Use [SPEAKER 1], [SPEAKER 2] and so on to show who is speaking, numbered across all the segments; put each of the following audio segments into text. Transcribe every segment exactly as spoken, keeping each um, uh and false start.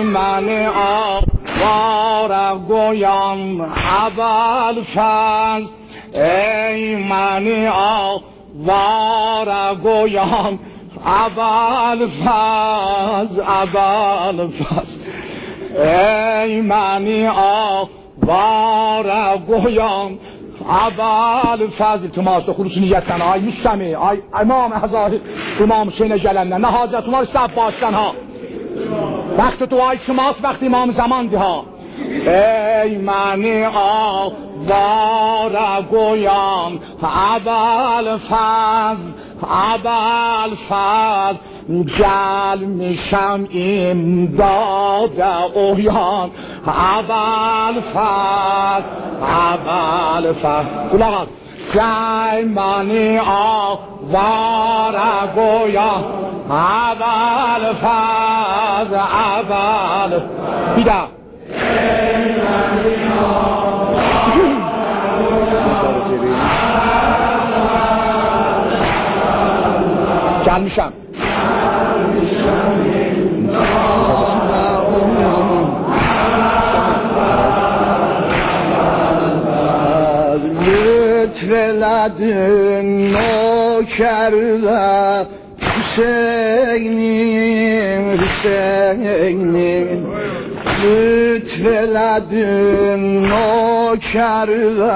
[SPEAKER 1] من آواره گویان ابوالفضل ای من آواره گویان ابوالفضل ابوالفضل ای من آواره گویان ابوالفضل تماس خروس نیتن آی مستمع آی امام هزار امام حسین جلنده نه حاجت ما رو سب باشتن ها وقت تو آی شماست وقت امام زمان ده ها ای من آواره گویان ابوالفضل ابوالفضل جل میشم امداد اویان ابوالفضل ابوالفضل کلاغ جل من آواره گویان ابوالفضل ابوالفضل بیدا جل میشم لطف لدن نوکر و حسینیم حسینیم لطف لدن نوکر و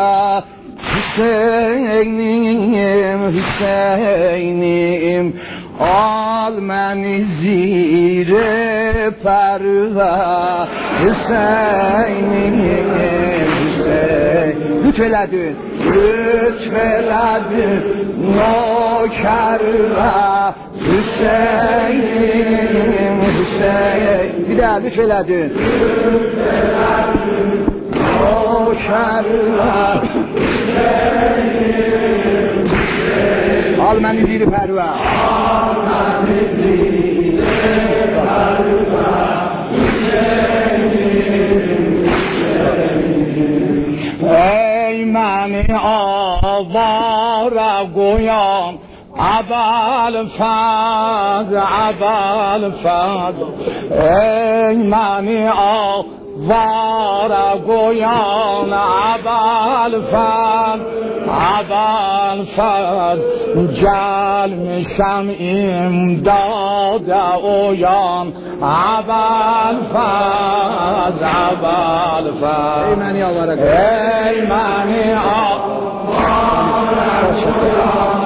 [SPEAKER 1] حسینیم حسینیم آل من زیر پروا حسینیم حسین لطف لدن لطف لدن نوکر و حسینیم حسین بیده لطف لدن نوکر و آل من زیر پروا آل من زیر پروا ای من آواره گویان ابوالفضل ابوالفضل ای من آواره گویان ابوالفضل ابوالفضل جل میشم امداد اویان ابوالفضل ابوالفضل ای من آواره گویان ای من آواره گویان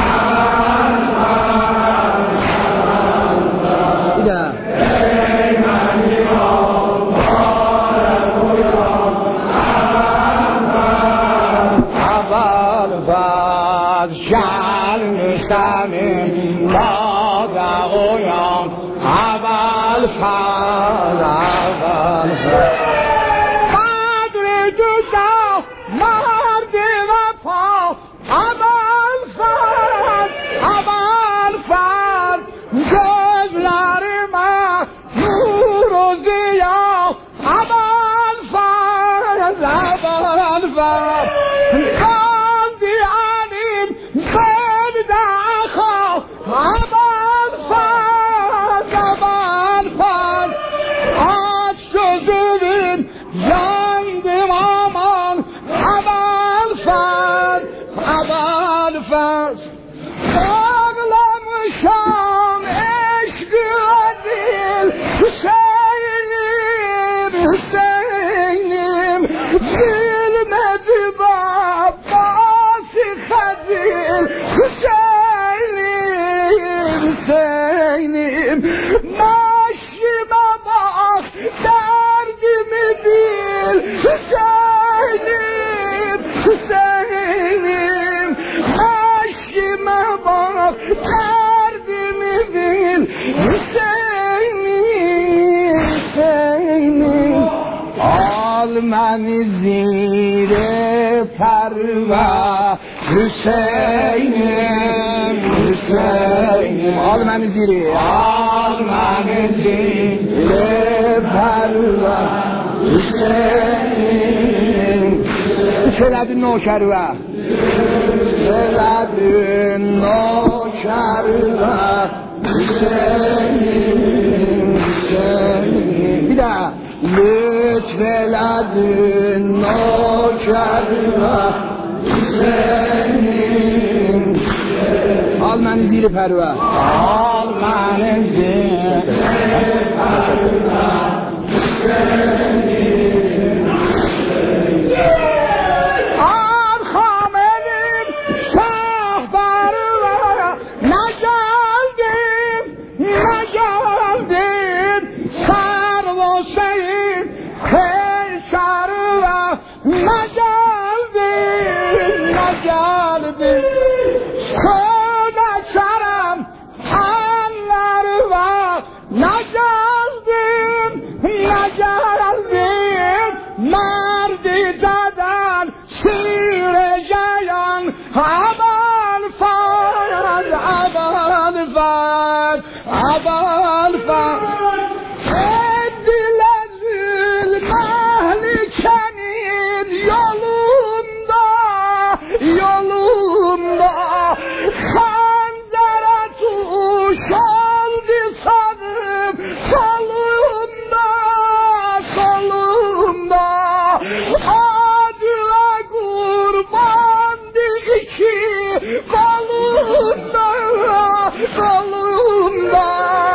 [SPEAKER 1] جل میشم امداد اویان ابوالفضل ابوالفضل قدر جدا مرد وفا ابوالفضل ابوالفضل گذر من نور و ضیا ابوالفضل ابوالفضل من زیر پروا حسینیم حسینیم آل من زیر آل من زیر پروا حسینیم شلد نوکر و شلد نوکر و حسینیم حسینیم بیده لطف لدن ناکرده حسین حال من زیر پروه حال من زیر پروه آن خامنین شاه پروه نجلدیم نجلدیم سر و شهید خیشر و نجلدیم نجلدیم خودشرم انر و نجلدیم نجلدیم مردی زدن شیر جیان عبال فرد عبال فرد عبال فرد دل دل مهلکنین yolunda yolunda خنجر توش oldu sanım solumda solumda adına kurbandı iki kolumda kolumda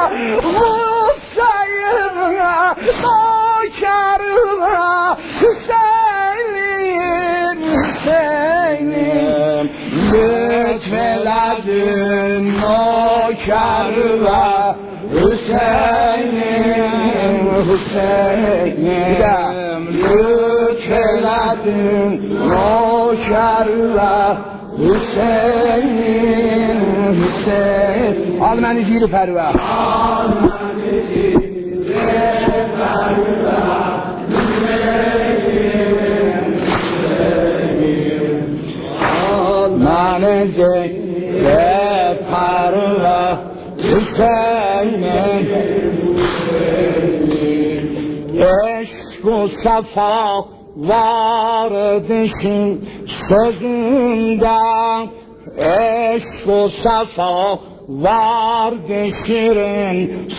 [SPEAKER 1] Hüseyin'e nakarına Hüseyin Hüseyin'im lütfeledin nakarına Hüseyin'im Hüseyin'im lütfeledin nakarına Hüseyin Hüseyin al beni geri perve al beni geri perve al beni geri perve Hüseyin eşk و صفا واردشین sözünden eşk و صفا واردشین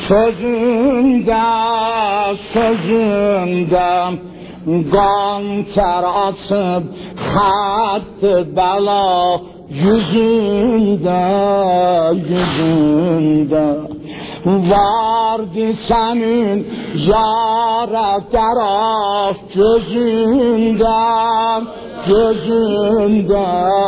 [SPEAKER 1] sözünden sözünden ganter atıp hattı bela yüzünde yüzünde vardı senin yara taraf gözünden gözünde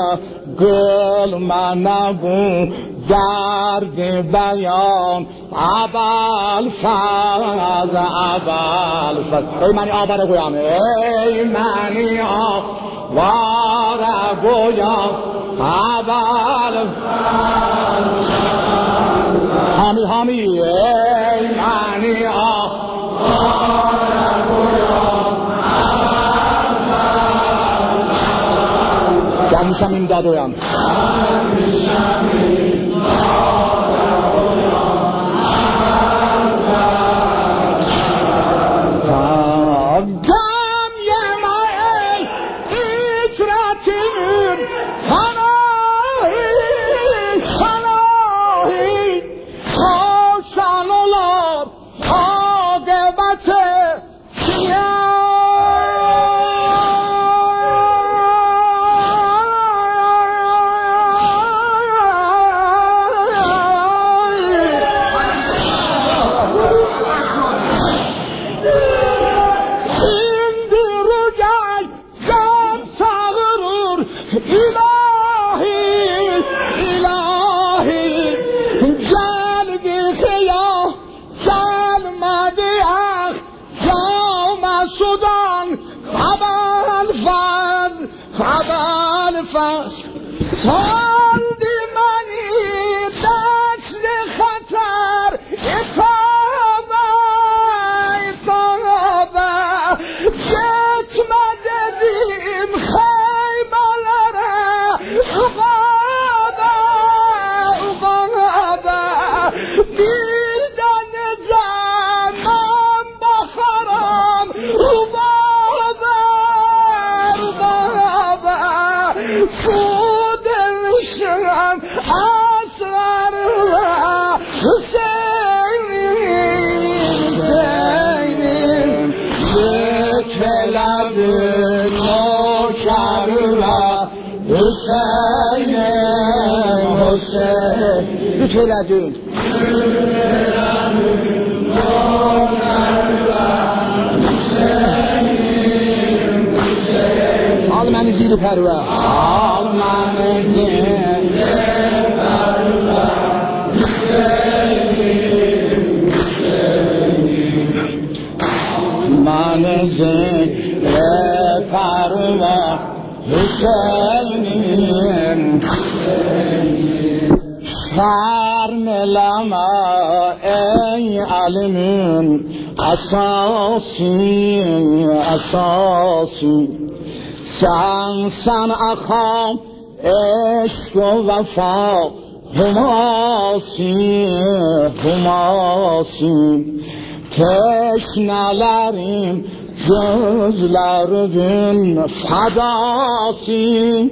[SPEAKER 1] gülmene bu derdi beyan abal faz abal faz ey mani abara koyam ey mani abara koyam abal faz Hami hami ey mani abara koyam Gelmişem imdad oyan Gelmişem imdad oyan Gam yema ey icratin Hanahi Hanahi Hoşan olar akıbeti Hüseyin lütfeledin al məni zil pərvə al məni zil pərvə məni zil pərvə Hüseyin'im Sarmelama ey alimin Asasi asasi Sen sen akam eşk ve vefa Humasi humasi Teşnelerim gözlerinin fadasim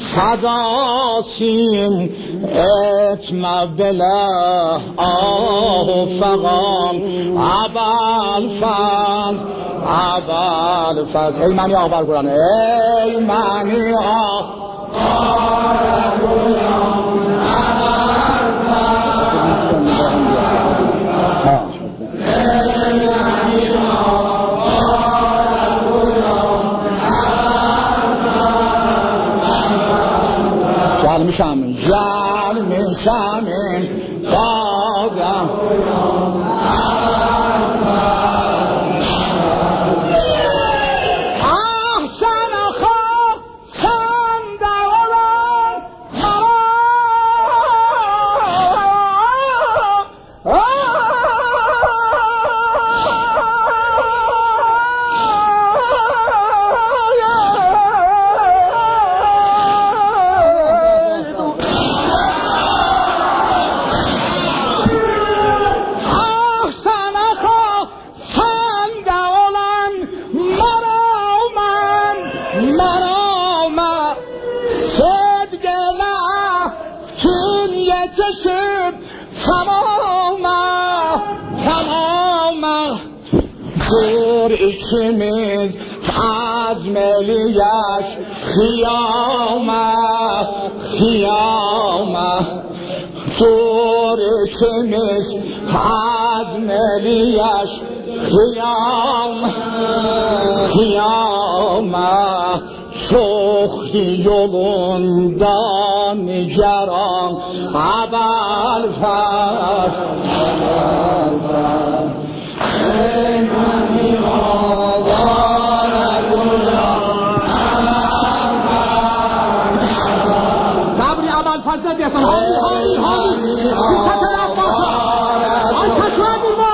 [SPEAKER 1] fadasim etme bela ah fagam abal faz abal faz ey mani abal Kur'an ey mani abal Kur'an abal faz Şamın, Şamın, Şamın, Bağlam. Ah sen akı, sen de olan Dur içimiz azmeliyaş Kıyama, kıyama Dur içimiz azmeliyaş Kıyama, kıyama Çok yolundan nigeran Abal faz, abal faz Sabri amal fazla diyorsan Hayır, hayır, hayır Dikkat taraf baksa Ay kaçma durma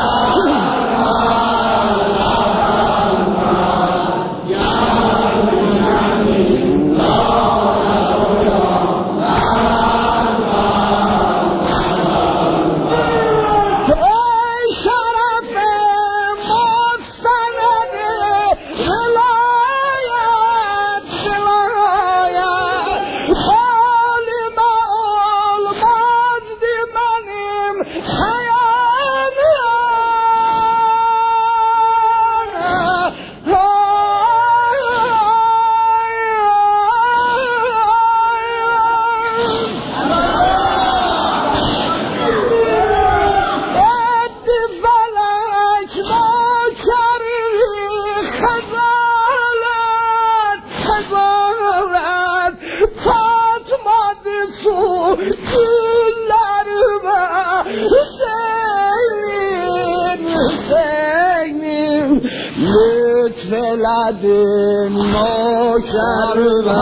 [SPEAKER 1] Lütfeledin nokârıma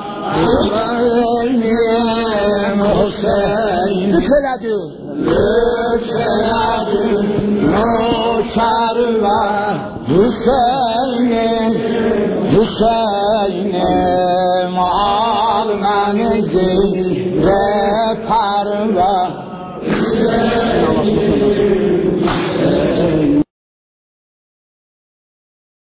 [SPEAKER 1] Hüseyin'im Hüseyin Lütfeledin Lütfeledin nokârıma Hüseyin'im Hüseyin